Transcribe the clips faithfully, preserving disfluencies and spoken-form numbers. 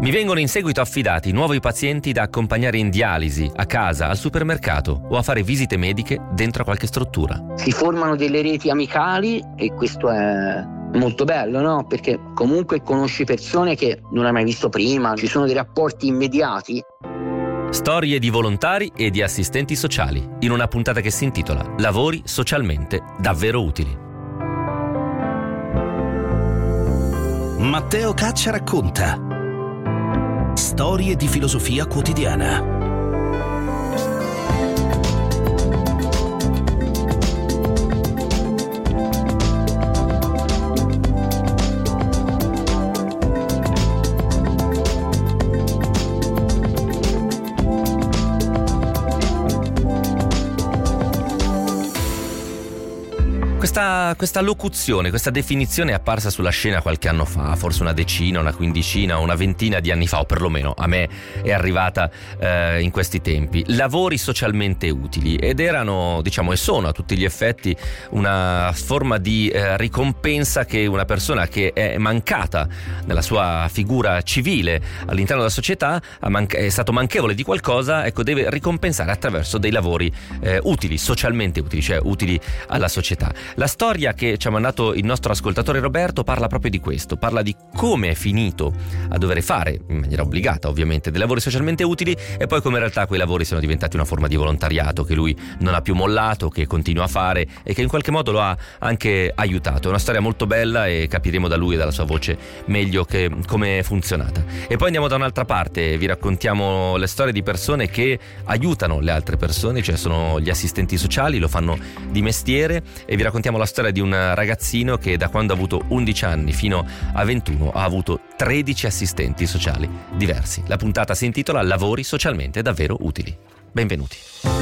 Mi vengono in seguito affidati nuovi pazienti da accompagnare in dialisi, a casa, al supermercato o a fare visite mediche dentro a qualche struttura. Si formano delle reti amicali e questo è molto bello, no? Perché comunque conosci persone che non hai mai visto prima, ci sono dei rapporti immediati. Storie di volontari e di assistenti sociali, in una puntata che si intitola Lavori socialmente davvero utili. Matteo Caccia racconta storie di filosofia quotidiana. Questa, questa locuzione, questa definizione è apparsa sulla scena qualche anno fa, forse una decina, una quindicina, una ventina di anni fa, o perlomeno a me è arrivata eh, in questi tempi. Lavori socialmente utili, ed erano, diciamo, e sono a tutti gli effetti una forma di eh, ricompensa che una persona che è mancata nella sua figura civile all'interno della società, è stato manchevole di qualcosa, ecco, deve ricompensare attraverso dei lavori eh, utili, socialmente utili, cioè utili alla società. La storia che ci ha mandato il nostro ascoltatore Roberto parla proprio di questo, parla di come è finito a dover fare, in maniera obbligata ovviamente, dei lavori socialmente utili, e poi come in realtà quei lavori siano diventati una forma di volontariato che lui non ha più mollato, che continua a fare e che in qualche modo lo ha anche aiutato. È una storia molto bella e capiremo da lui e dalla sua voce meglio che come è funzionata. E poi andiamo da un'altra parte, vi raccontiamo le storie di persone che aiutano le altre persone, cioè sono gli assistenti sociali, lo fanno di mestiere, e vi raccontiamo la storia di un ragazzino che da quando ha avuto undici anni fino a ventuno ha avuto tredici assistenti sociali diversi. La puntata si intitola Lavori socialmente davvero utili. Benvenuti.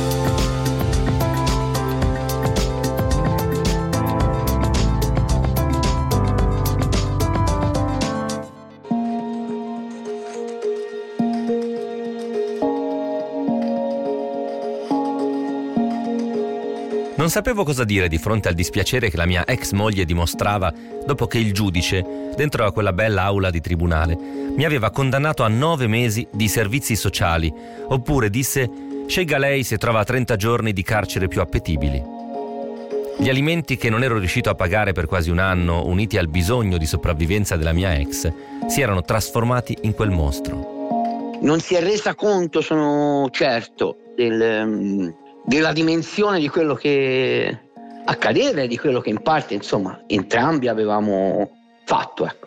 Non sapevo cosa dire di fronte al dispiacere che la mia ex moglie dimostrava dopo che il giudice, dentro a quella bella aula di tribunale, mi aveva condannato a nove mesi di servizi sociali, oppure disse: scelga lei se trova trenta giorni di carcere più appetibili. Gli alimenti che non ero riuscito a pagare per quasi un anno, uniti al bisogno di sopravvivenza della mia ex, si erano trasformati in quel mostro. Non si è resa conto, sono certo, del... Um... della dimensione di quello che accadeva e di quello che in parte, insomma, entrambi avevamo fatto, ecco.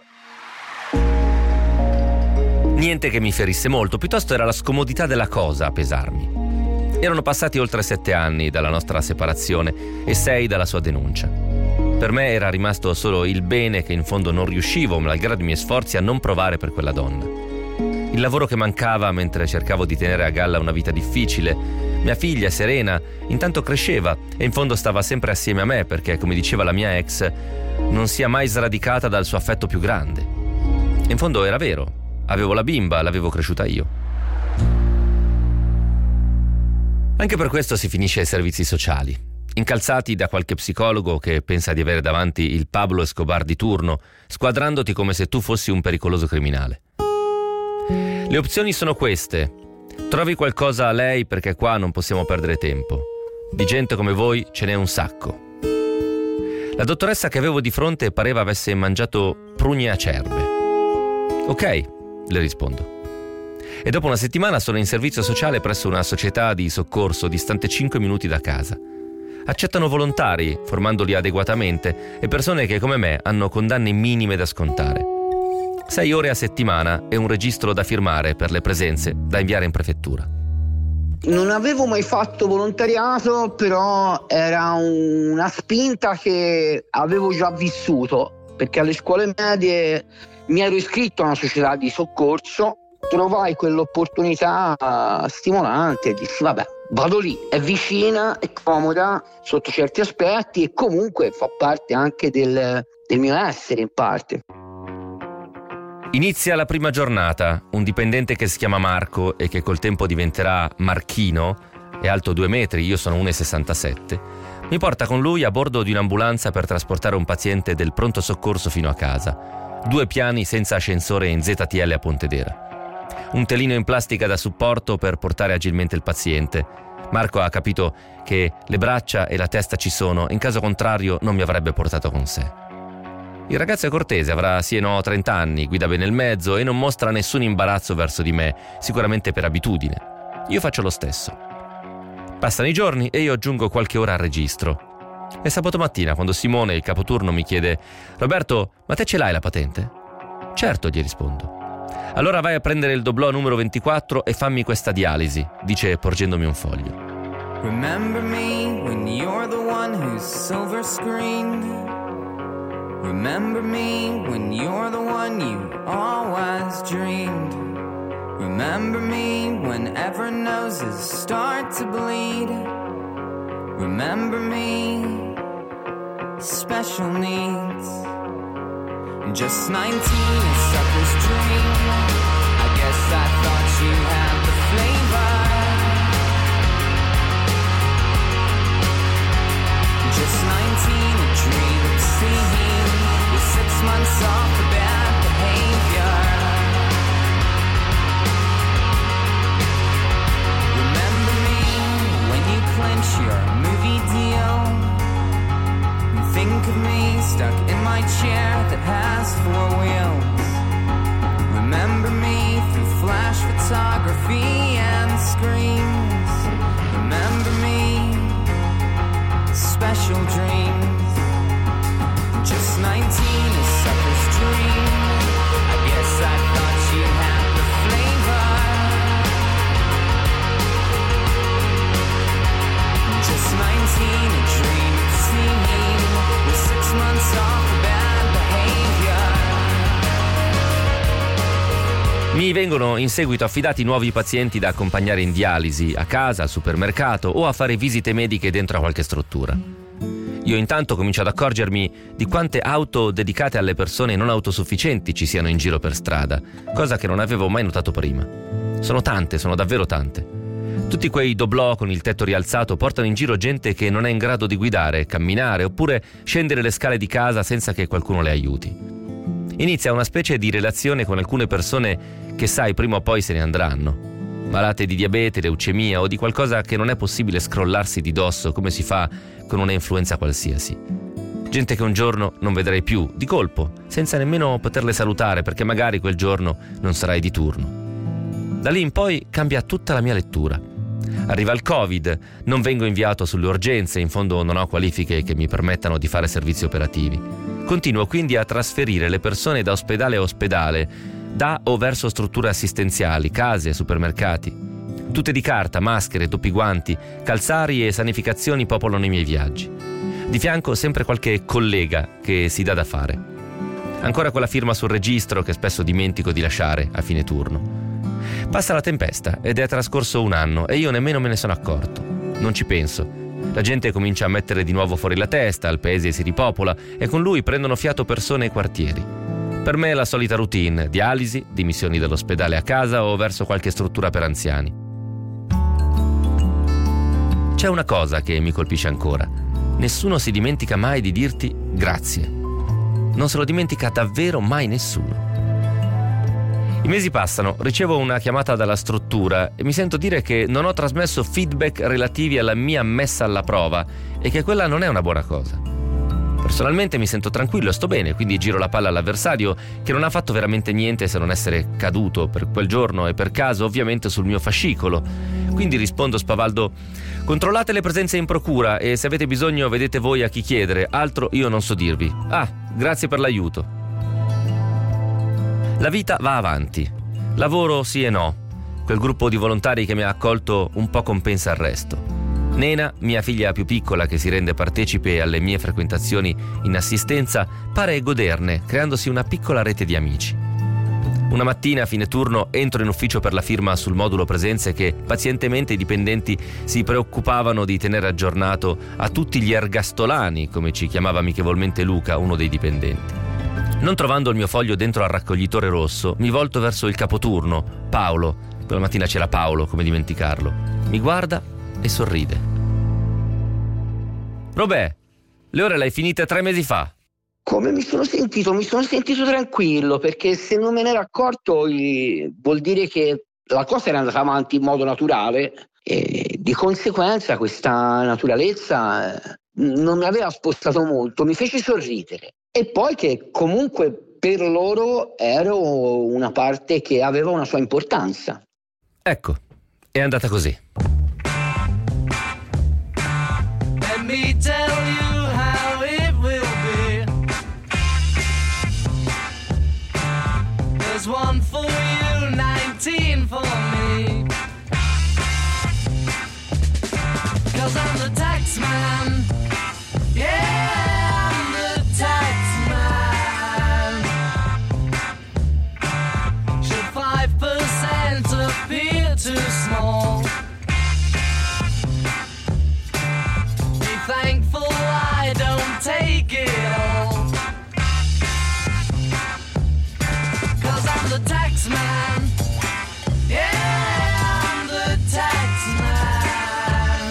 Niente che mi ferisse molto, piuttosto era la scomodità della cosa a pesarmi. Erano passati oltre sette anni dalla nostra separazione e sei dalla sua denuncia. Per me era rimasto solo il bene che in fondo non riuscivo, malgrado i miei sforzi, a non provare per quella donna. Il lavoro che mancava mentre cercavo di tenere a galla una vita difficile. Mia figlia, Serena, intanto cresceva e in fondo stava sempre assieme a me perché, come diceva la mia ex, non sia mai sradicata dal suo affetto più grande. E in fondo era vero, avevo la bimba, l'avevo cresciuta io. Anche per questo si finisce ai servizi sociali, incalzati da qualche psicologo che pensa di avere davanti il Pablo Escobar di turno, squadrandoti come se tu fossi un pericoloso criminale. Le opzioni sono queste: trovi qualcosa a lei perché qua non possiamo perdere tempo. Di gente come voi ce n'è un sacco. La dottoressa che avevo di fronte pareva avesse mangiato prugne acerbe. Ok, le rispondo. E dopo una settimana sono in servizio sociale presso una società di soccorso distante cinque minuti da casa. Accettano volontari, formandoli adeguatamente, e persone che come me hanno condanne minime da scontare. Sei ore a settimana e un registro da firmare per le presenze da inviare in prefettura. Non avevo mai fatto volontariato, però era una spinta che avevo già vissuto, perché alle scuole medie mi ero iscritto a una società di soccorso, trovai quell'opportunità stimolante e dissi vabbè, vado lì, è vicina, è comoda sotto certi aspetti e comunque fa parte anche del, del mio essere in parte. Inizia la prima giornata. Un dipendente che si chiama Marco e che col tempo diventerà Marchino, è alto due metri, io sono uno virgola sessantasette, mi porta con lui a bordo di un'ambulanza per trasportare un paziente del pronto soccorso fino a casa. Due piani senza ascensore in Z T L a Pontedera. Un telino in plastica da supporto per portare agilmente il paziente. Marco ha capito che le braccia e la testa ci sono, in caso contrario non mi avrebbe portato con sé. Il ragazzo è cortese, avrà sì e no trenta anni, guida bene il mezzo e non mostra nessun imbarazzo verso di me, sicuramente per abitudine. Io faccio lo stesso. Passano i giorni e io aggiungo qualche ora al registro. È sabato mattina quando Simone, il capoturno, mi chiede: Roberto, ma te ce l'hai la patente? Certo, gli rispondo. Allora vai a prendere il doblò numero ventiquattro e fammi questa dialisi, dice porgendomi un foglio. Remember me when you're the one who's silver screened. Remember me when you're the one you always dreamed. Remember me whenever noses start to bleed. Remember me, special needs. Just nineteen, a sucker's dream. I guess I thought you had the flavor. Just nineteen, a dream of seeing with six months off for bad behavior. Remember me when you clinch your movie deal. Think of me stuck in my chair that has four wheels. Remember me through flash photography and screens. Remember me, special dreams. Just nineteen, a sucker's dream. I guess I thought you had the flavor. Just nineteen, a dream of seeing with six months off for bad behavior. Mi vengono in seguito affidati nuovi pazienti da accompagnare in dialisi, a casa, al supermercato o a fare visite mediche dentro a qualche struttura. Io intanto comincio ad accorgermi di quante auto dedicate alle persone non autosufficienti ci siano in giro per strada, cosa che non avevo mai notato prima. Sono tante, sono davvero tante. Tutti quei doblò con il tetto rialzato portano in giro gente che non è in grado di guidare, camminare oppure scendere le scale di casa senza che qualcuno le aiuti. Inizia una specie di relazione con alcune persone che sai prima o poi se ne andranno, malate di diabete, leucemia o di qualcosa che non è possibile scrollarsi di dosso come si fa con una influenza qualsiasi. Gente che un giorno non vedrai più, di colpo, senza nemmeno poterle salutare perché magari quel giorno non sarai di turno. Da lì in poi cambia tutta la mia lettura. Arriva il Covid, non vengo inviato sulle urgenze, in fondo non ho qualifiche che mi permettano di fare servizi operativi. Continuo quindi a trasferire le persone da ospedale a ospedale, da o verso strutture assistenziali, case, supermercati. Tutte di carta, maschere, doppi guanti, calzari e sanificazioni popolano i miei viaggi. Di fianco sempre qualche collega che si dà da fare. Ancora quella firma sul registro che spesso dimentico di lasciare a fine turno. Passa la tempesta ed è trascorso un anno e io nemmeno me ne sono accorto. Non ci penso. La gente comincia a mettere di nuovo fuori la testa, il paese si ripopola e con lui prendono fiato persone e quartieri. Per me è la solita routine, dialisi, dimissioni dall'ospedale a casa o verso qualche struttura per anziani. C'è una cosa che mi colpisce ancora. Nessuno si dimentica mai di dirti grazie. Non se lo dimentica davvero mai nessuno. I mesi passano, ricevo una chiamata dalla struttura e mi sento dire che non ho trasmesso feedback relativi alla mia messa alla prova e che quella non è una buona cosa. Personalmente mi sento tranquillo e sto bene, quindi giro la palla all'avversario che non ha fatto veramente niente se non essere caduto per quel giorno e per caso ovviamente sul mio fascicolo. Quindi rispondo spavaldo: controllate le presenze in procura e se avete bisogno vedete voi a chi chiedere, altro io non so dirvi. Ah, grazie per l'aiuto. La vita va avanti. Lavoro sì e no. Quel gruppo di volontari che mi ha accolto un po' compensa il resto. Nena, mia figlia più piccola che si rende partecipe alle mie frequentazioni in assistenza, pare goderne, creandosi una piccola rete di amici. Una mattina a fine turno entro in ufficio per la firma sul modulo presenze che pazientemente i dipendenti si preoccupavano di tenere aggiornato a tutti gli ergastolani, come ci chiamava amichevolmente Luca, uno dei dipendenti. Non trovando il mio foglio dentro al raccoglitore rosso, mi volto verso il capoturno, Paolo. Quella mattina c'era Paolo, come dimenticarlo. Mi guarda e sorride. Robè, le ore le hai finite tre mesi fa. Come mi sono sentito? Mi sono sentito tranquillo, perché se non me ne ero accorto eh, vuol dire che la cosa era andata avanti in modo naturale e di conseguenza questa naturalezza eh, non mi aveva spostato molto, mi fece sorridere. E poi che comunque per loro ero una parte che aveva una sua importanza. Ecco, è andata così. Let me tell you how it will be. There's one for you, nineteen for me. 'Cause I'm the tax man. Yeah, I'm the tax man. Should five percent appear too small? Be thankful I don't take it all. 'Cause I'm the tax man. Yeah, I'm the tax man.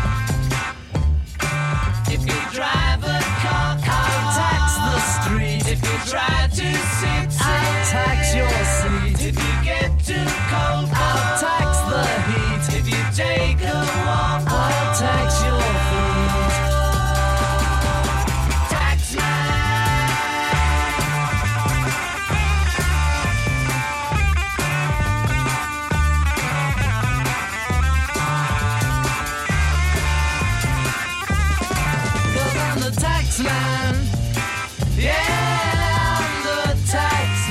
If you drive a car, I'll tax the street. If you try to sit, I'll tax your seat. If you get too cold, I'll tax the heat. If you take a walk, I'll tax your feet. Tax Cause I'm the tax man. Yeah, I'm the tax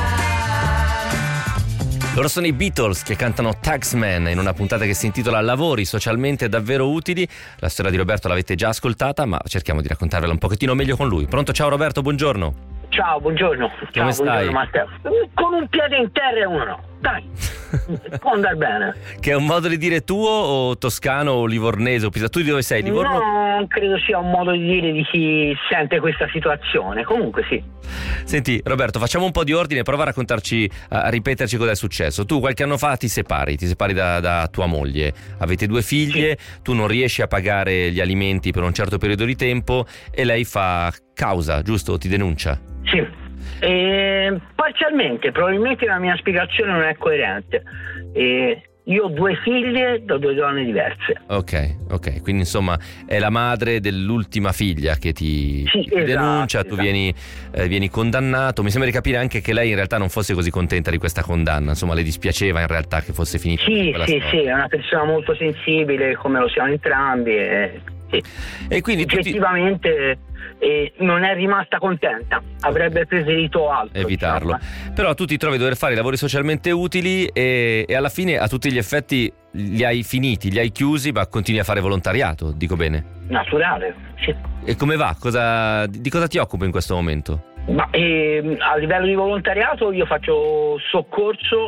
man. Loro sono i Beatles che cantano Taxman in una puntata che si intitola Lavori socialmente davvero utili. La storia di Roberto l'avete già ascoltata, ma cerchiamo di raccontarvela un pochettino meglio con lui. Pronto? Ciao Roberto, buongiorno. Ciao, buongiorno. Come Ciao, stai? buongiorno Matteo. Con un piede in terra e uno no. Dai, può andare bene. Che è un modo di dire tuo o toscano o livornese o pisa? Tu di dove sei? Livorno? No, credo sia un modo di dire di chi sente questa situazione. Comunque sì. Senti Roberto, facciamo un po' di ordine, prova a raccontarci, a ripeterci cosa è successo. Tu qualche anno fa ti separi, ti separi da, da tua moglie, avete due figlie, sì. Tu non riesci a pagare gli alimenti per un certo periodo di tempo e lei fa causa, giusto? Ti denuncia? Sì. Eh, parzialmente, probabilmente la mia spiegazione non è coerente. Eh, io ho due figlie da due donne diverse. Ok, ok, quindi insomma è la madre dell'ultima figlia che ti, sì, ti esatto, denuncia, esatto. Tu vieni, eh, vieni condannato. Mi sembra di capire anche che lei in realtà non fosse così contenta di questa condanna, insomma le dispiaceva in realtà che fosse finita. Sì, quella sì, storia. sì, è una persona molto sensibile, come lo siamo entrambi. E, sì. E quindi effettivamente tutti... eh, non è rimasta contenta, avrebbe preferito altro. Evitarlo. Diciamo. Però tu ti trovi a dover fare i lavori socialmente utili e, e alla fine a tutti gli effetti li hai finiti, li hai chiusi, ma continui a fare volontariato, dico bene? Naturale, sì. E come va? Cosa, di cosa ti occupi in questo momento? Ma eh, a livello di volontariato io faccio soccorso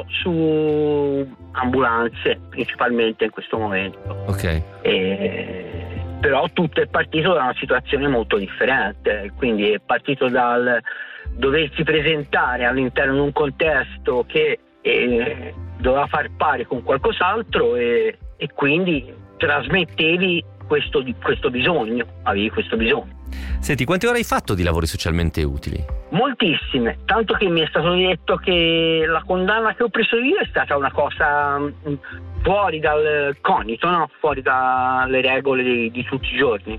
su ambulanze principalmente in questo momento. Ok. E, però tutto è partito da una situazione molto differente, quindi è partito dal doversi presentare all'interno di un contesto che eh, doveva far pari con qualcos'altro e, e quindi trasmettevi questo, questo bisogno, avevi questo bisogno. Senti, quante ore hai fatto di lavori socialmente utili? Moltissime, tanto che mi è stato detto che la condanna che ho preso io è stata una cosa mh, fuori dal conito, no? Fuori dalle regole di, di tutti i giorni,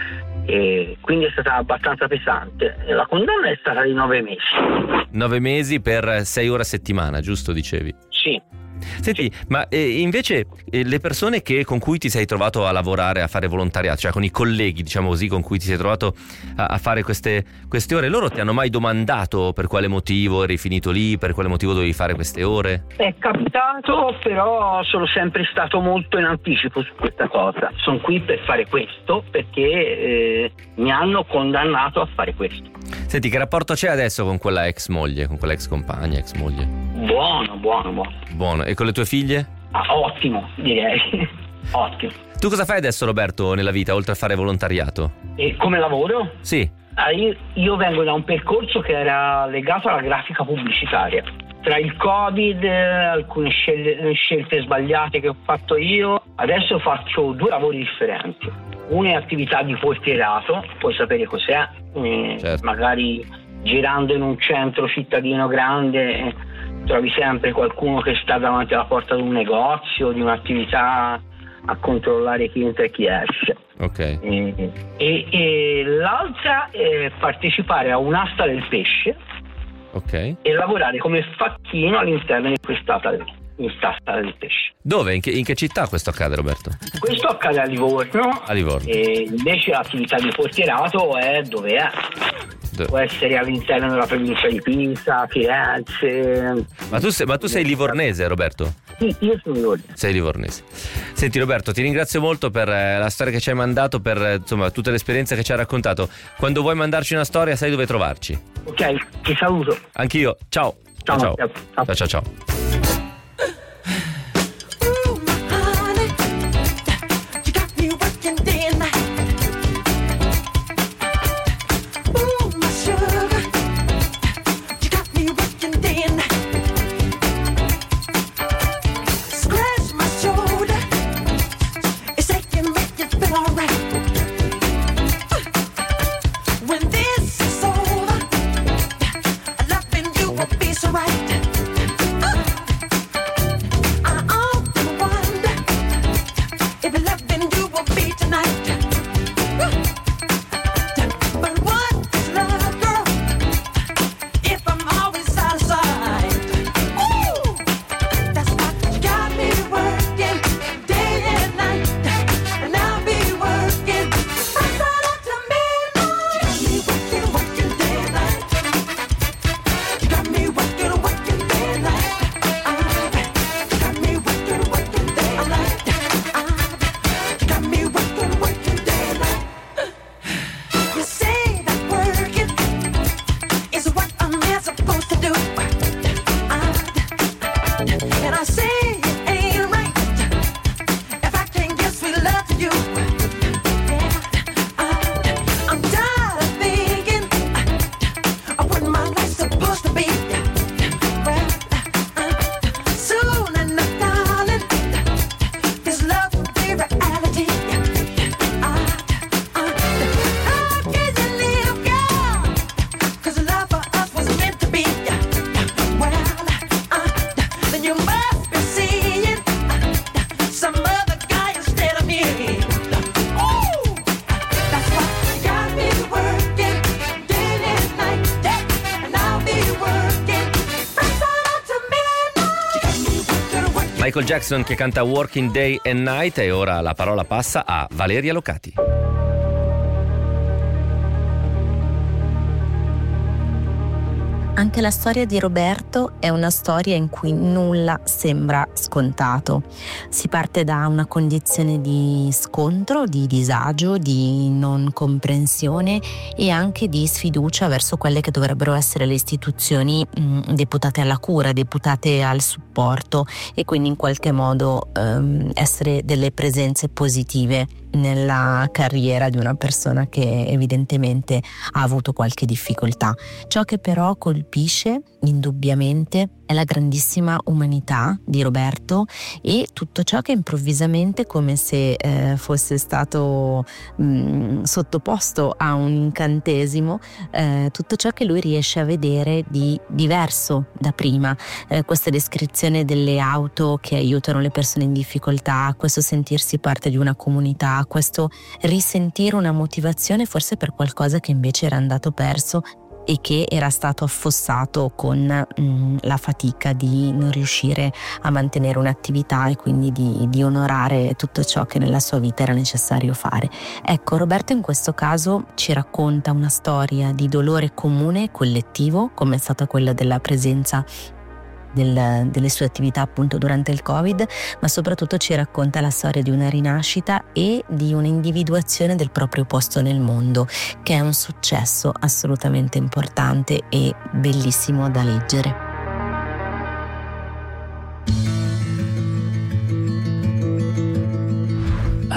e quindi è stata abbastanza pesante. La condanna è stata di nove mesi. Nove mesi per sei ore a settimana, giusto dicevi? Sì. Senti, ma eh, invece eh, le persone che con cui ti sei trovato a lavorare, a fare volontariato, cioè con i colleghi, diciamo così, con cui ti sei trovato a, a fare queste, queste ore, loro ti hanno mai domandato per quale motivo eri finito lì, per quale motivo dovevi fare queste ore? È capitato, però sono sempre stato molto in anticipo su questa cosa. Sono qui per fare questo perché eh, mi hanno condannato a fare questo. Senti, che rapporto c'è adesso con quella ex moglie, con quella ex compagna, ex moglie? Buono, buono, buono. Buono. E con le tue figlie? Ah, ottimo, direi. Ottimo. Tu cosa fai adesso, Roberto, nella vita, oltre a fare volontariato? E come lavoro? Sì. Ah, io, io vengo da un percorso che era legato alla grafica pubblicitaria. tra il Covid, alcune scelte, scelte sbagliate che ho fatto io, adesso faccio due lavori differenti. Uno è attività di portierato, puoi sapere cos'è, eh, certo. Magari girando in un centro cittadino grande trovi sempre qualcuno che sta davanti alla porta di un negozio, di un'attività, a controllare chi entra e chi esce. Okay. E, e, e l'altra è partecipare a un'asta del pesce. Okay. E lavorare come facchino all'interno di quest'asta del, quest'asta del pesce. Dove? In che, in che città questo accade, Roberto? Questo accade a Livorno. A Livorno. E invece l'attività di portierato è dove è. Può essere all'interno della provincia di Pisa, Firenze. Ma tu sei, ma tu sei livornese, Roberto? Sì, io sono livornese. Sei livornese. Senti Roberto, ti ringrazio molto per la storia che ci hai mandato, per insomma tutte le esperienze che ci hai raccontato. Quando vuoi mandarci una storia sai dove trovarci. Ok, ti saluto. Anch'io, ciao. Ciao, ciao. Ciao, ciao, ciao. ciao, ciao. Michael Jackson che canta Working Day and Night, e ora la parola passa a Valeria Locati. Anche la storia di Roberto è una storia in cui nulla sembra scontato. Si parte da una condizione di scontro, di disagio, di non comprensione e anche di sfiducia verso quelle che dovrebbero essere le istituzioni mh, deputate alla cura, deputate al supporto, e quindi in qualche modo ehm, essere delle presenze positive nella carriera di una persona che evidentemente ha avuto qualche difficoltà. Ciò che però colpisce indubbiamente è la grandissima umanità di Roberto e tutto ciò che improvvisamente, come se eh, fosse stato mh, sottoposto a un incantesimo, eh, tutto ciò che lui riesce a vedere di diverso da prima, eh, questa descrizione delle auto che aiutano le persone in difficoltà, questo sentirsi parte di una comunità, questo risentire una motivazione forse per qualcosa che invece era andato perso e che era stato affossato con mh, la fatica di non riuscire a mantenere un'attività e quindi di, di onorare tutto ciò che nella sua vita era necessario fare. Ecco, Roberto in questo caso ci racconta una storia di dolore comune, collettivo, come è stata quella della presenza Del, delle sue attività appunto durante il Covid, ma soprattutto ci racconta la storia di una rinascita e di un'individuazione del proprio posto nel mondo, che è un successo assolutamente importante e bellissimo da leggere.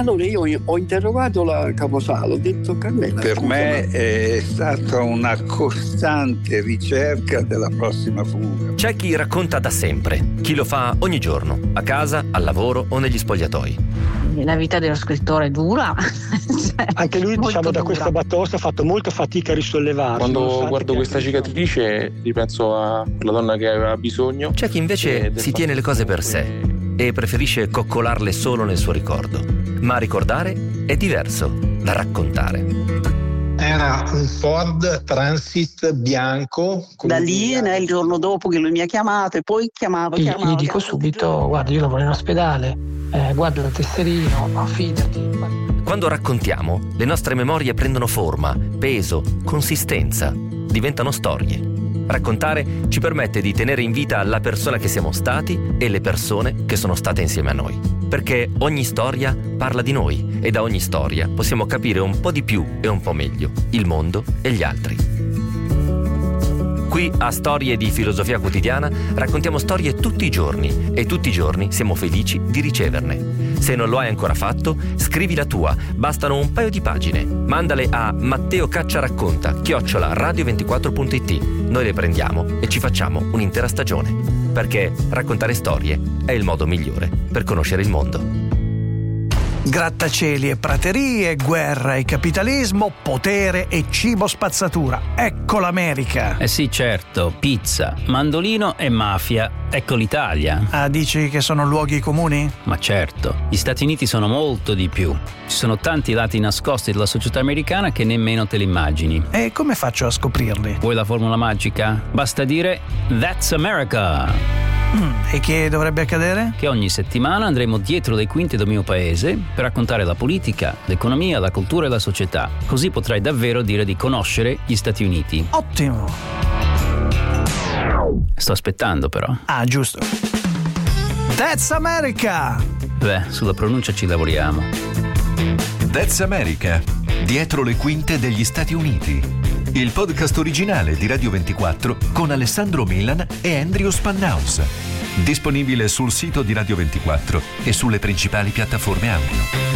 Allora io ho interrogato la caposala, ho detto Carmela. Per scusa, me ma... è stata una costante ricerca della prossima fuga. C'è chi racconta da sempre, chi lo fa ogni giorno, a casa, al lavoro o negli spogliatoi. La vita dello scrittore è dura. Cioè, anche lui, diciamo, da questa batosta ha fatto molta fatica a risollevarsi. Quando guardo questa cicatrice ripenso a quella donna che aveva bisogno. C'è chi invece si tiene le cose per sé e preferisce coccolarle solo nel suo ricordo. Ma ricordare è diverso da raccontare. Era un Ford Transit bianco. Da lì, né, il giorno dopo che lui mi ha chiamato e poi chiamavo, Gli, chiamavo. gli dico subito, guarda, io lavoro in ospedale, eh, guarda il tesserino, affidati. Quando raccontiamo, le nostre memorie prendono forma, peso, consistenza, diventano storie. Raccontare ci permette di tenere in vita la persona che siamo stati e le persone che sono state insieme a noi. Perché ogni storia parla di noi e da ogni storia possiamo capire un po' di più e un po' meglio il mondo e gli altri. Qui a Storie di Filosofia Quotidiana raccontiamo storie tutti i giorni e tutti i giorni siamo felici di riceverne. Se non lo hai ancora fatto, scrivi la tua, bastano un paio di pagine. Mandale a Matteo Caccia Racconta, chiocciola radio ventiquattro punto it. Noi le prendiamo e ci facciamo un'intera stagione. Perché raccontare storie è il modo migliore per conoscere il mondo. Grattacieli e praterie, guerra e capitalismo, potere e cibo spazzatura. Ecco l'America. Eh sì, certo, pizza, mandolino e mafia. Ecco l'Italia. Ah, dici che sono luoghi comuni? Ma certo, gli Stati Uniti sono molto di più. Ci sono tanti lati nascosti della società americana che nemmeno te li immagini. E come faccio a scoprirli? Vuoi la formula magica? Basta dire That's America. Mm, e che dovrebbe accadere? Che ogni settimana andremo dietro le quinte del mio paese per raccontare la politica, l'economia, la cultura e la società. Così potrai davvero dire di conoscere gli Stati Uniti. Ottimo! Sto aspettando però. Ah, giusto. That's America! Beh, sulla pronuncia ci lavoriamo. That's America. Dietro le quinte degli Stati Uniti. Il podcast originale di Radio ventiquattro con Alessandro Milan e Andrew Spannaus. Disponibile sul sito di Radio ventiquattro e sulle principali piattaforme audio.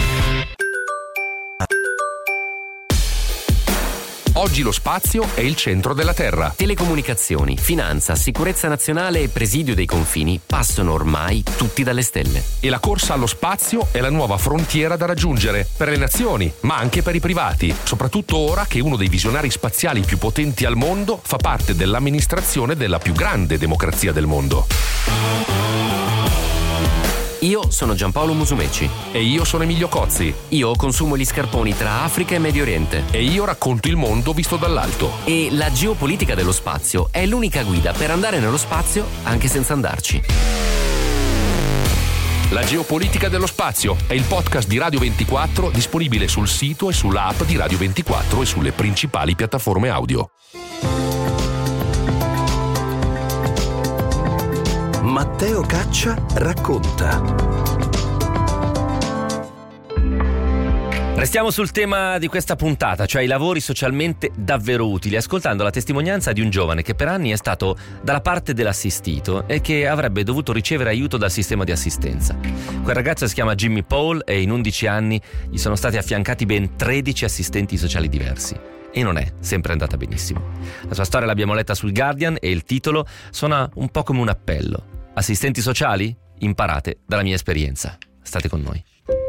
Oggi lo spazio è il centro della Terra. Telecomunicazioni, finanza, sicurezza nazionale e presidio dei confini passano ormai tutti dalle stelle. E la corsa allo spazio è la nuova frontiera da raggiungere per le nazioni, ma anche per i privati, soprattutto ora che uno dei visionari spaziali più potenti al mondo fa parte dell'amministrazione della più grande democrazia del mondo. Io sono Giampaolo Musumeci. E io sono Emilio Cozzi. Io consumo gli scarponi tra Africa e Medio Oriente. E io racconto il mondo visto dall'alto. E la geopolitica dello spazio è l'unica guida per andare nello spazio anche senza andarci. La geopolitica dello spazio è il podcast di Radio ventiquattro disponibile sul sito e sull'app di Radio ventiquattro e sulle principali piattaforme audio. Matteo Caccia racconta. Restiamo sul tema di questa puntata, cioè i lavori socialmente davvero utili, ascoltando la testimonianza di un giovane che per anni è stato dalla parte dell'assistito e che avrebbe dovuto ricevere aiuto dal sistema di assistenza. Quel ragazzo si chiama Jimmy Paul e in undici anni gli sono stati affiancati ben tredici assistenti sociali diversi. E non è sempre andata benissimo. La sua storia l'abbiamo letta sul Guardian e il titolo suona un po' come un appello. Assistenti sociali? Imparate dalla mia esperienza. State con noi.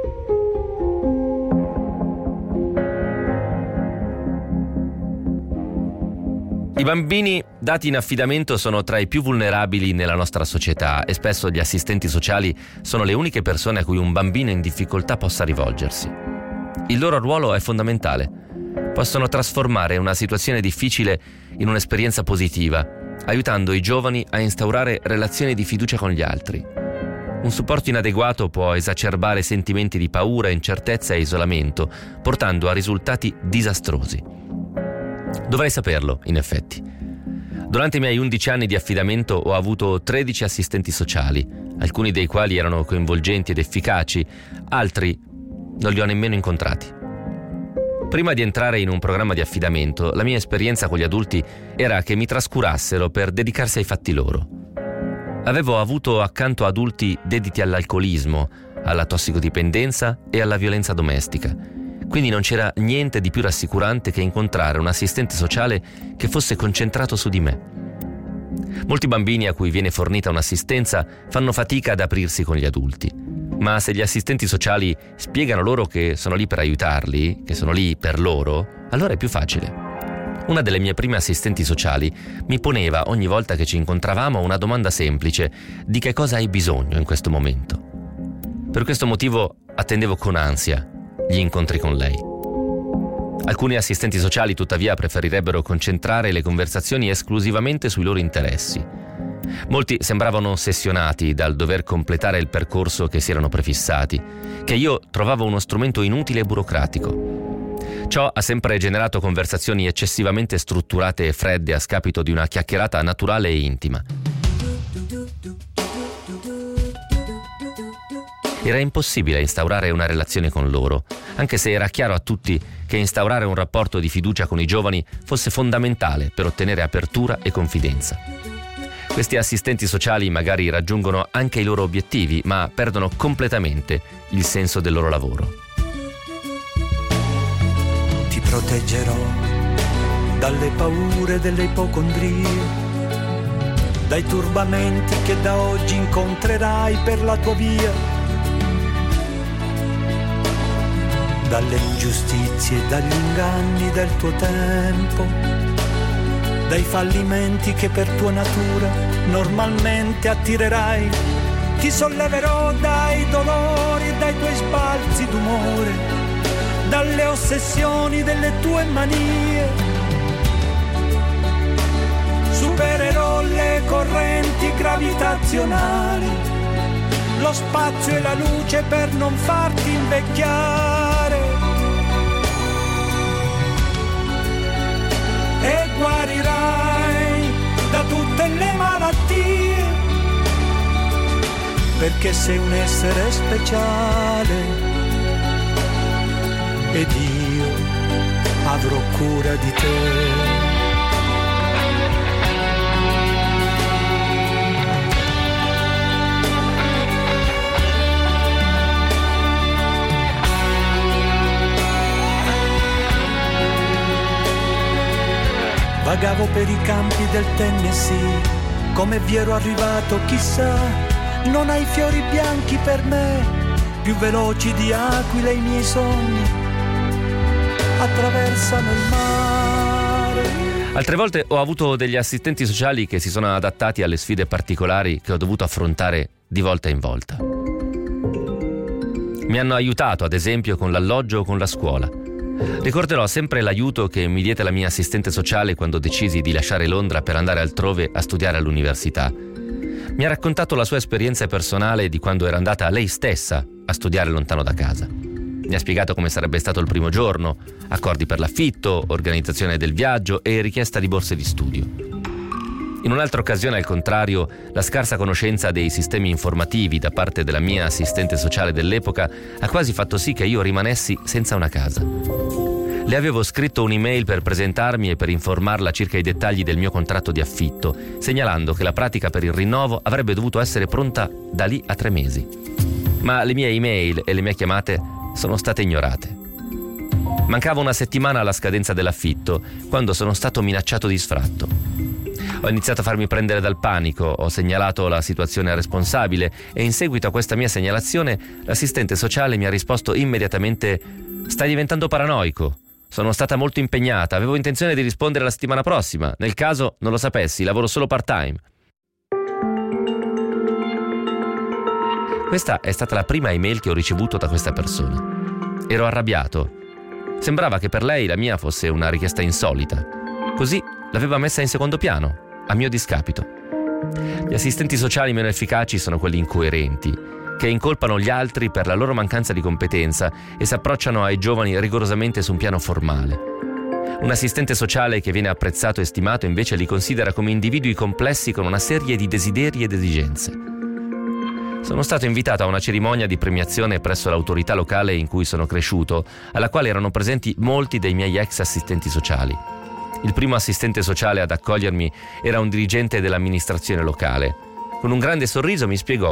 I bambini dati in affidamento sono tra i più vulnerabili nella nostra società e spesso gli assistenti sociali sono le uniche persone a cui un bambino in difficoltà possa rivolgersi. Il loro ruolo è fondamentale. Possono trasformare una situazione difficile in un'esperienza positiva, aiutando i giovani a instaurare relazioni di fiducia con gli altri. Un supporto inadeguato può esacerbare sentimenti di paura, incertezza e isolamento, portando a risultati disastrosi. Dovrei saperlo, in effetti. Durante i miei undici anni di affidamento ho avuto tredici assistenti sociali, alcuni dei quali erano coinvolgenti ed efficaci, altri non li ho nemmeno incontrati. Prima di entrare in un programma di affidamento, la mia esperienza con gli adulti era che mi trascurassero per dedicarsi ai fatti loro. Avevo avuto accanto adulti dediti all'alcolismo, alla tossicodipendenza e alla violenza domestica. Quindi non c'era niente di più rassicurante che incontrare un assistente sociale che fosse concentrato su di me. Molti bambini a cui viene fornita un'assistenza fanno fatica ad aprirsi con gli adulti, ma se gli assistenti sociali spiegano loro che sono lì per aiutarli, che sono lì per loro, allora è più facile. Una delle mie prime assistenti sociali mi poneva ogni volta che ci incontravamo una domanda semplice: di che cosa hai bisogno in questo momento? Per questo motivo attendevo con ansia gli incontri con lei. Alcuni assistenti sociali tuttavia preferirebbero concentrare le conversazioni esclusivamente sui loro interessi. Molti sembravano ossessionati dal dover completare il percorso che si erano prefissati, che io trovavo uno strumento inutile e burocratico. Ciò ha sempre generato conversazioni eccessivamente strutturate e fredde a scapito di una chiacchierata naturale e intima. Era impossibile instaurare una relazione con loro, anche se era chiaro a tutti che instaurare un rapporto di fiducia con i giovani fosse fondamentale per ottenere apertura e confidenza. Questi assistenti sociali magari raggiungono anche i loro obiettivi, ma perdono completamente il senso del loro lavoro. Ti proteggerò dalle paure delle ipocondrie, dai turbamenti che da oggi incontrerai per la tua via, dalle ingiustizie e dagli inganni del tuo tempo, dai fallimenti che per tua natura normalmente attirerai. Ti solleverò dai dolori e dai tuoi sbalzi d'umore, dalle ossessioni delle tue manie. Supererò le correnti gravitazionali, lo spazio e la luce per non farti invecchiare. E guarirai da tutte le malattie, perché sei un essere speciale ed io avrò cura di te. Vagavo per i campi del Tennessee, come vi ero arrivato chissà. Non hai fiori bianchi per me, più veloci di aquile i miei sogni attraversano il mare. Altre volte ho avuto degli assistenti sociali che si sono adattati alle sfide particolari che ho dovuto affrontare di volta in volta. Mi hanno aiutato, ad esempio, con l'alloggio o con la scuola. Ricorderò sempre l'aiuto che mi diede la mia assistente sociale quando decisi di lasciare Londra per andare altrove a studiare all'università. Mi ha raccontato la sua esperienza personale di quando era andata lei stessa a studiare lontano da casa. Mi ha spiegato come sarebbe stato il primo giorno, accordi per l'affitto, organizzazione del viaggio e richiesta di borse di studio. In un'altra occasione, al contrario, la scarsa conoscenza dei sistemi informativi da parte della mia assistente sociale dell'epoca ha quasi fatto sì che io rimanessi senza una casa. Le avevo scritto un'email per presentarmi e per informarla circa i dettagli del mio contratto di affitto, segnalando che la pratica per il rinnovo avrebbe dovuto essere pronta da lì a tre mesi. Ma le mie email e le mie chiamate sono state ignorate. Mancava una settimana alla scadenza dell'affitto quando sono stato minacciato di sfratto. Ho iniziato a farmi prendere dal panico, ho segnalato la situazione al responsabile e in seguito a questa mia segnalazione l'assistente sociale mi ha risposto immediatamente: «Stai diventando paranoico. Sono stata molto impegnata, avevo intenzione di rispondere la settimana prossima. Nel caso non lo sapessi, lavoro solo part-time». Questa è stata la prima email che ho ricevuto da questa persona. Ero arrabbiato. Sembrava che per lei la mia fosse una richiesta insolita. Così l'aveva messa in secondo piano, a mio discapito. Gli assistenti sociali meno efficaci sono quelli incoerenti, che incolpano gli altri per la loro mancanza di competenza e si approcciano ai giovani rigorosamente su un piano formale. Un assistente sociale che viene apprezzato e stimato invece li considera come individui complessi con una serie di desideri ed esigenze. Sono stato invitato a una cerimonia di premiazione presso l'autorità locale in cui sono cresciuto, alla quale erano presenti molti dei miei ex assistenti sociali. Il primo assistente sociale ad accogliermi era un dirigente dell'amministrazione locale. Con un grande sorriso mi spiegò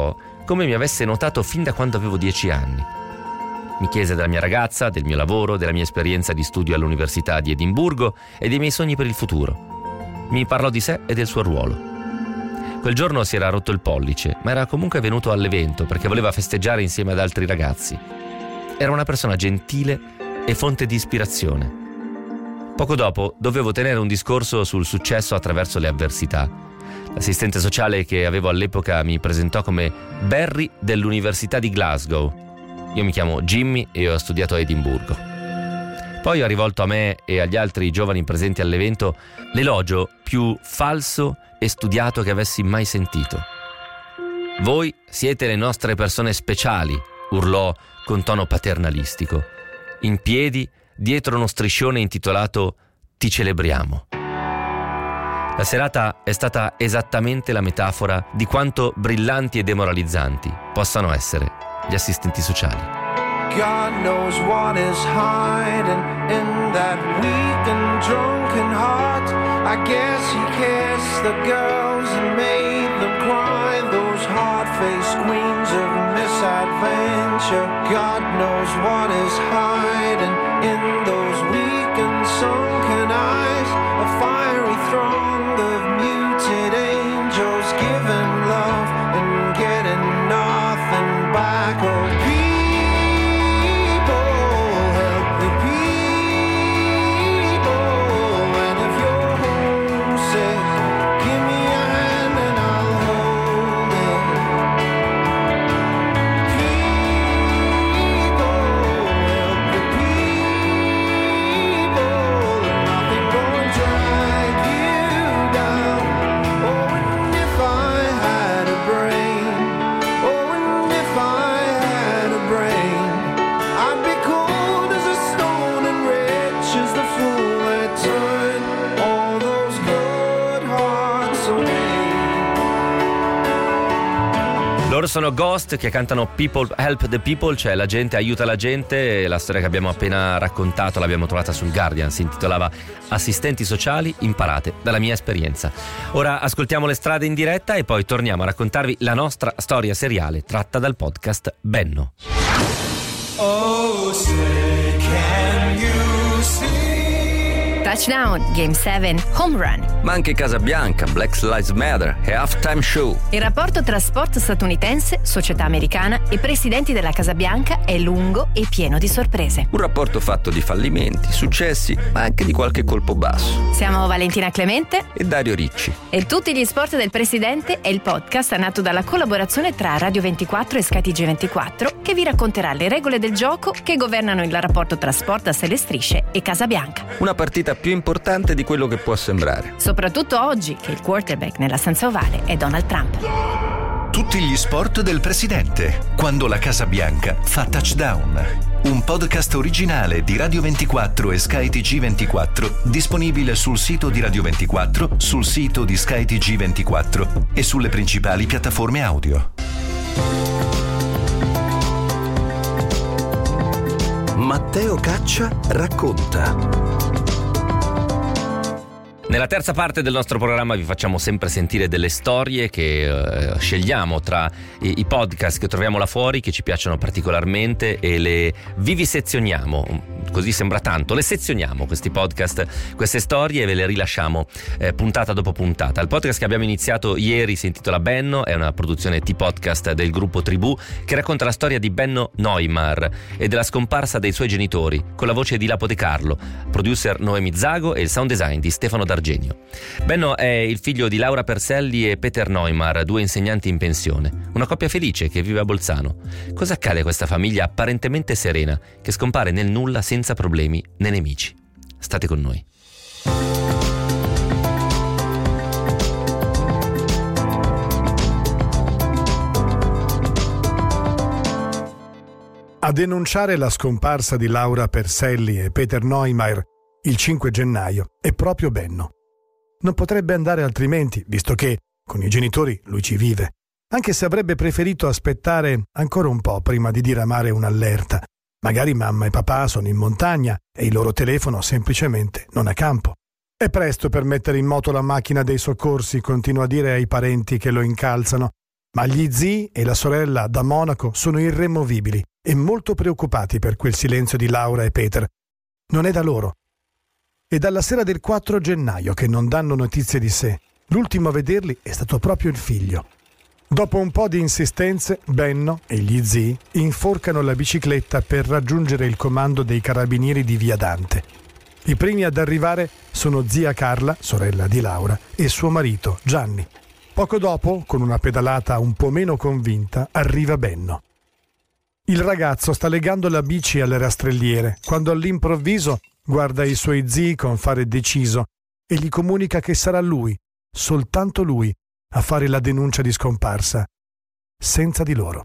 come mi avesse notato fin da quando avevo dieci anni. Mi chiese della mia ragazza, del mio lavoro, della mia esperienza di studio all'Università di Edimburgo e dei miei sogni per il futuro. Mi parlò di sé e del suo ruolo. Quel giorno si era rotto il pollice, ma era comunque venuto all'evento perché voleva festeggiare insieme ad altri ragazzi. Era una persona gentile e fonte di ispirazione. Poco dopo dovevo tenere un discorso sul successo attraverso le avversità. L'assistente sociale che avevo all'epoca mi presentò come Barry dell'Università di Glasgow. Io mi chiamo Jimmy e ho studiato a Edimburgo. Poi ho rivolto a me e agli altri giovani presenti all'evento l'elogio più falso e studiato che avessi mai sentito. Voi siete le nostre persone speciali, urlò con tono paternalistico, in piedi dietro uno striscione intitolato Ti celebriamo. La serata è stata esattamente la metafora di quanto brillanti e demoralizzanti possano essere gli assistenti sociali. God knows what is hiding in that weak and drunken heart. I guess he kissed the girls and made them cry, those hard-faced queens of misadventure. God knows what is hiding in those weak and sunken eyes, a fiery throng of muted angels giving love and getting nothing back. Oh, Loro sono Ghost, che cantano People Help the People, cioè la gente aiuta la gente. La storia che abbiamo appena raccontato l'abbiamo trovata sul Guardian, si intitolava Assistenti sociali imparate dalla mia esperienza. Ora ascoltiamo Le strade in diretta e poi torniamo a raccontarvi la nostra storia seriale tratta dal podcast Benno. Oh, say can you see? Touchdown, Game sette, Home Run. Ma anche Casabianca, Black Lives Matter e Halftime Show. Il rapporto tra sport statunitense, società americana e presidenti della Casa Bianca è lungo e pieno di sorprese. Un rapporto fatto di fallimenti, successi, ma anche di qualche colpo basso. Siamo Valentina Clemente e Dario Ricci. E Tutti gli sport del presidente è il podcast nato dalla collaborazione tra Radio ventiquattro e Sky T G ventiquattro, che vi racconterà le regole del gioco che governano il rapporto tra sport a sei strisce e Casa Bianca. Una partita più importante di quello che può sembrare. Soprattutto oggi che il quarterback nella stanza ovale è Donald Trump. Tutti gli sport del presidente, quando la Casa Bianca fa touchdown. Un podcast originale di Radio ventiquattro e Sky T G ventiquattro, disponibile sul sito di Radio ventiquattro, sul sito di Sky T G ventiquattro e sulle principali piattaforme audio. Matteo Caccia racconta. Nella terza parte del nostro programma vi facciamo sempre sentire delle storie che eh, scegliamo tra i, i podcast che troviamo là fuori, che ci piacciono particolarmente, e le vivisezioniamo. Così sembra tanto, le sezioniamo questi podcast, queste storie, e ve le rilasciamo eh, puntata dopo puntata. Il podcast che abbiamo iniziato ieri si intitola Benno, è una produzione T-Podcast del gruppo Tribù, che racconta la storia di Benno Neumar e della scomparsa dei suoi genitori, con la voce di Lapo De Carlo, producer Noemi Zago e il sound design di Stefano D'Argenio. Benno è il figlio di Laura Perselli e Peter Neumar, due insegnanti in pensione, una coppia felice che vive a Bolzano. Cosa accade a questa famiglia apparentemente serena, che scompare nel nulla senza problemi né nemici? State con noi. A denunciare la scomparsa di Laura Perselli e Peter Neumar il cinque gennaio è proprio Benno. Non potrebbe andare altrimenti, visto che, con i genitori, lui ci vive, anche se avrebbe preferito aspettare ancora un po' prima di diramare un'allerta. Magari mamma e papà sono in montagna e il loro telefono semplicemente non a campo. È presto per mettere in moto la macchina dei soccorsi, continua a dire ai parenti che lo incalzano. Ma gli zii e la sorella da Monaco sono irremovibili e molto preoccupati per quel silenzio di Laura e Peter. Non è da loro. È dalla sera del quattro gennaio che non danno notizie di sé. L'ultimo a vederli è stato proprio il figlio. Dopo un po' di insistenze, Benno e gli zii inforcano la bicicletta per raggiungere il comando dei carabinieri di Via Dante. I primi ad arrivare sono zia Carla, sorella di Laura, e suo marito, Gianni. Poco dopo, con una pedalata un po' meno convinta, arriva Benno. Il ragazzo sta legando la bici alle rastrelliere, quando all'improvviso guarda i suoi zii con fare deciso e gli comunica che sarà lui, soltanto lui, a fare la denuncia di scomparsa, senza di loro.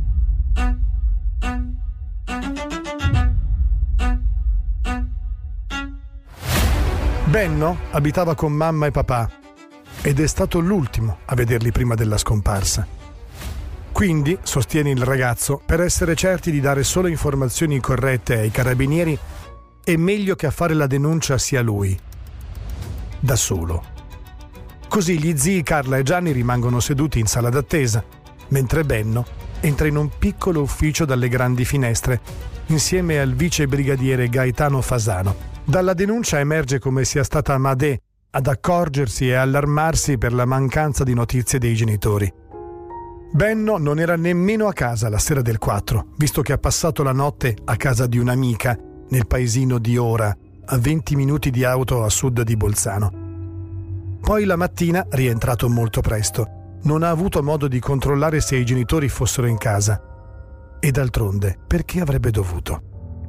Benno abitava con mamma e papà ed è stato l'ultimo a vederli prima della scomparsa. Quindi, sostiene il ragazzo, per essere certi di dare solo informazioni corrette ai carabinieri, è meglio che a fare la denuncia sia lui, da solo. Così gli zii Carla e Gianni rimangono seduti in sala d'attesa, mentre Benno entra in un piccolo ufficio dalle grandi finestre, insieme al vice brigadiere Gaetano Fasano. Dalla denuncia emerge come sia stata Madè ad accorgersi e allarmarsi per la mancanza di notizie dei genitori. Benno non era nemmeno a casa la sera del quattro, visto che ha passato la notte a casa di un'amica nel paesino di Ora, a venti minuti di auto a sud di Bolzano. Poi la mattina, rientrato molto presto, non ha avuto modo di controllare se i genitori fossero in casa. E d'altronde, perché avrebbe dovuto?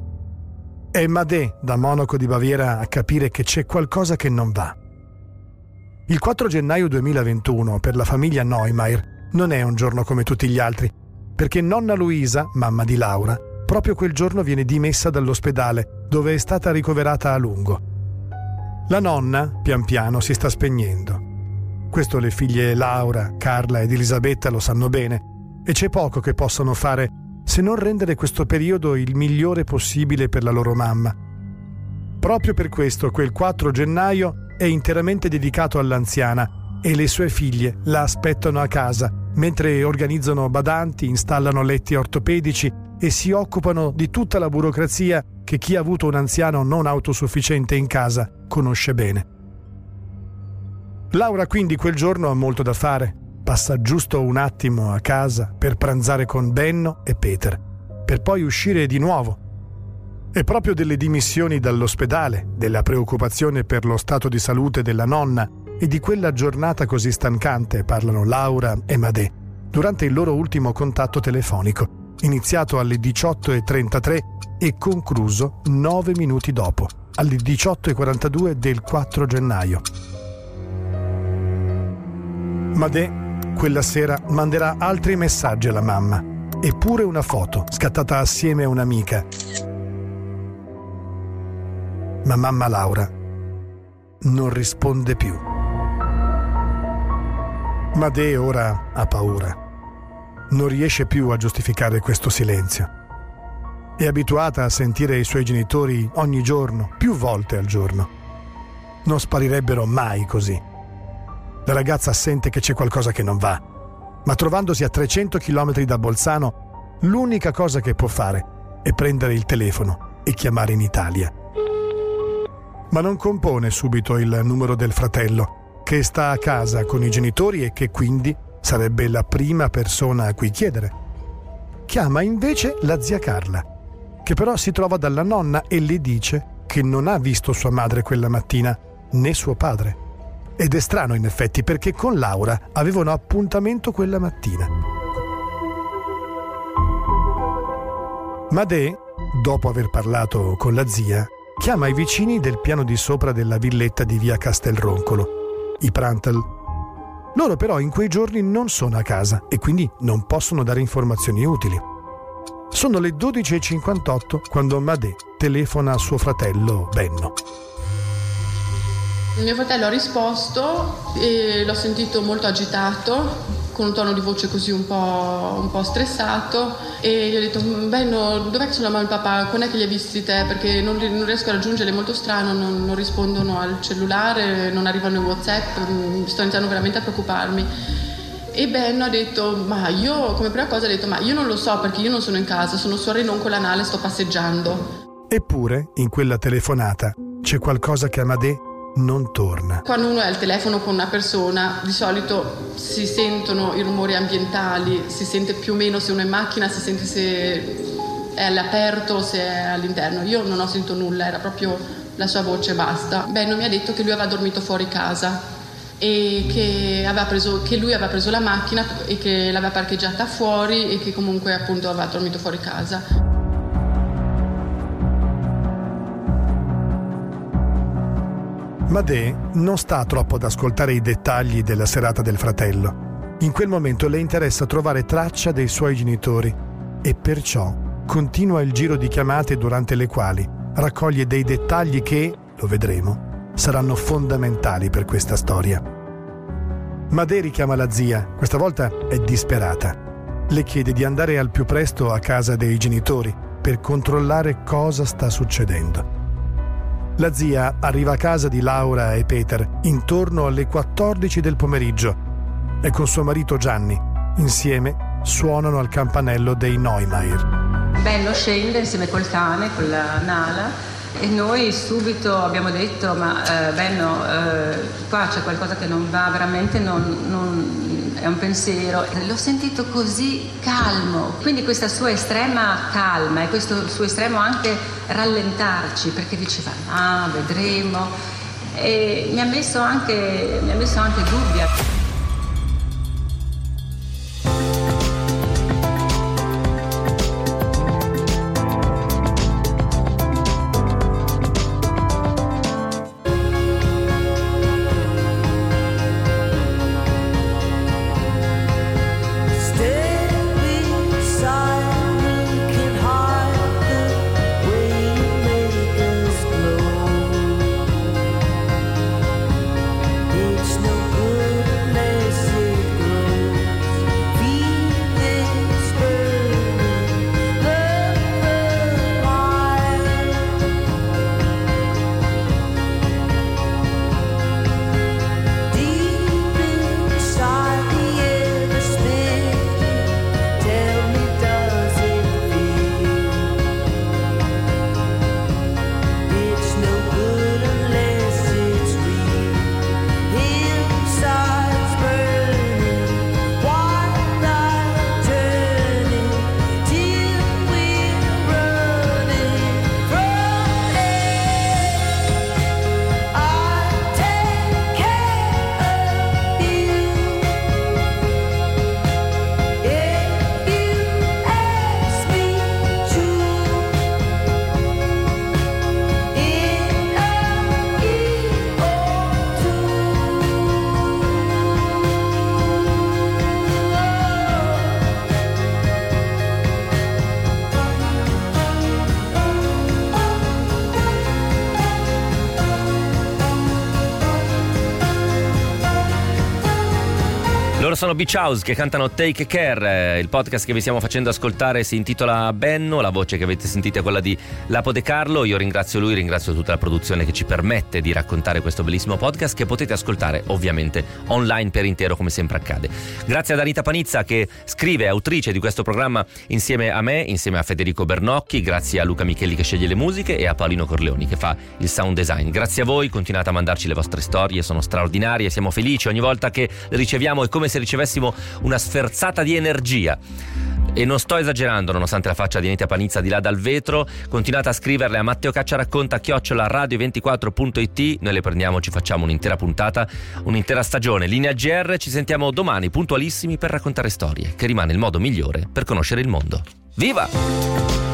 È Madè, da Monaco di Baviera, a capire che c'è qualcosa che non va. Il quattro gennaio duemilaventuno, per la famiglia Neumayer, non è un giorno come tutti gli altri, perché nonna Luisa, mamma di Laura, proprio quel giorno viene dimessa dall'ospedale, dove è stata ricoverata a lungo. La nonna, pian piano, si sta spegnendo. Questo le figlie Laura, Carla ed Elisabetta lo sanno bene, e c'è poco che possano fare se non rendere questo periodo il migliore possibile per la loro mamma. Proprio per questo quel quattro gennaio è interamente dedicato all'anziana e le sue figlie la aspettano a casa mentre organizzano badanti, installano letti ortopedici e si occupano di tutta la burocrazia che chi ha avuto un anziano non autosufficiente in casa conosce bene. Laura quindi quel giorno ha molto da fare. Passa giusto un attimo a casa per pranzare con Benno e Peter, per poi uscire di nuovo. È proprio delle dimissioni dall'ospedale, della preoccupazione per lo stato di salute della nonna e di quella giornata così stancante parlano Laura e Madè durante il loro ultimo contatto telefonico, iniziato alle diciotto e trentatré e concluso nove minuti dopo, alle diciotto e quarantadue del quattro gennaio. Madè quella sera manderà altri messaggi alla mamma e pure una foto scattata assieme a un'amica. Ma mamma Laura non risponde più. Madè ora ha paura. Non riesce più a giustificare questo silenzio. È abituata a sentire i suoi genitori ogni giorno, più volte al giorno. Non sparirebbero mai così. La ragazza sente che c'è qualcosa che non va, ma trovandosi a trecento chilometri da Bolzano, l'unica cosa che può fare è prendere il telefono e chiamare in Italia. Ma non compone subito il numero del fratello, che sta a casa con i genitori e che quindi sarebbe la prima persona a cui chiedere. Chiama invece la zia Carla, che però si trova dalla nonna e le dice che non ha visto sua madre quella mattina, né suo padre. Ed è strano in effetti, perché con Laura avevano appuntamento quella mattina. Madè, dopo aver parlato con la zia, chiama i vicini del piano di sopra della villetta di via Castelroncolo, i Prantl. Loro però in quei giorni non sono a casa e quindi non possono dare informazioni utili. Sono le dodici e cinquantotto quando Madè telefona a suo fratello Benno. Mio fratello ha risposto e l'ho sentito molto agitato, con un tono di voce così un po', un po' stressato, e gli ho detto: Benno, dov'è che sono la mamma e il papà? Quando è che li hai visti te? Perché non, non riesco a raggiungerli, è molto strano, non, non rispondono al cellulare, non arrivano in WhatsApp, sto iniziando veramente a preoccuparmi. E Ben ha detto, ma io, come prima cosa ha detto, ma io non lo so perché io non sono in casa, sono su Renon con la Nale, sto passeggiando. Eppure, in quella telefonata, c'è qualcosa che Amadè non torna. Quando uno è al telefono con una persona, di solito si sentono i rumori ambientali, si sente più o meno se uno è in macchina, si sente se è all'aperto o se è all'interno. Io non ho sentito nulla, era proprio la sua voce, basta. Ben mi ha detto che lui aveva dormito fuori casa e che, aveva preso, che lui aveva preso la macchina e che l'aveva parcheggiata fuori e che comunque appunto aveva dormito fuori casa. Madè non sta troppo ad ascoltare i dettagli della serata del fratello. In quel momento le interessa trovare traccia dei suoi genitori e perciò continua il giro di chiamate durante le quali raccoglie dei dettagli che, lo vedremo, saranno fondamentali per questa storia. Madè richiama la zia, questa volta è disperata. Le chiede di andare al più presto a casa dei genitori per controllare cosa sta succedendo. La zia arriva a casa di Laura e Peter intorno alle quattordici del pomeriggio e con suo marito Gianni, insieme, suonano al campanello dei Neumayer. Benno scende insieme col cane, con la Nala, e noi subito abbiamo detto, ma eh, Benno, eh, qua c'è qualcosa che non va, veramente non, non è un pensiero. L'ho sentito così calmo, quindi questa sua estrema calma e questo suo estremo anche rallentarci, perché diceva, ah, vedremo, e mi ha messo anche, mi ha messo anche dubbio. Loro sono Beach House che cantano Take Care. Il podcast che vi stiamo facendo ascoltare si intitola Benno, la voce che avete sentito è quella di Lapo De Carlo. Io ringrazio lui, ringrazio tutta la produzione che ci permette di raccontare questo bellissimo podcast che potete ascoltare ovviamente online per intero come sempre accade. Grazie ad Anita Panizza che scrive, è autrice di questo programma insieme a me, insieme a Federico Bernocchi, grazie a Luca Michelli che sceglie le musiche e a Paolino Corleoni che fa il sound design. Grazie a voi, continuate a mandarci le vostre storie, sono straordinarie, siamo felici ogni volta che le riceviamo, è come se ricevessimo una sferzata di energia. E non sto esagerando, nonostante la faccia di Anita Panizza di là dal vetro. Continuate a scriverle a Matteo Caccia racconta chiocciola radio ventiquattro punto it. Noi le prendiamo, ci facciamo un'intera puntata, un'intera stagione. Linea G R, ci sentiamo domani puntualissimi per raccontare storie, che rimane il modo migliore per conoscere il mondo. Viva!